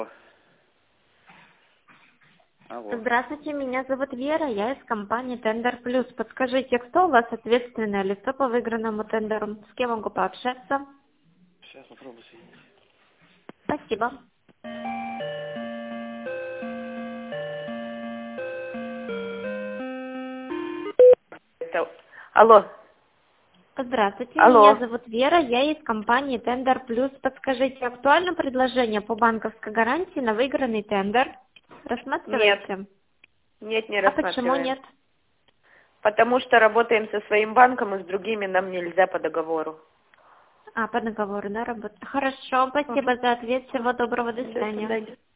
Алло. Здравствуйте, меня зовут Вера, я из компании Тендер Плюс. Подскажите, кто у вас ответственное лицо по выигранному тендеру? С кем могу пообщаться? Сейчас попробую соединить. Спасибо. Алло, Здравствуйте, меня алло. зовут Вера, я из компании Тендер Плюс. Подскажите, актуально предложение по банковской гарантии на выигранный тендер? Нет, Рассматриваете? нет, не А почему рассматриваем. нет? Потому что работаем со своим банком, и с другими нам нельзя по договору. А, по договору, да, работа. Хорошо, спасибо за ответ, всего доброго, до До свидания. свидания.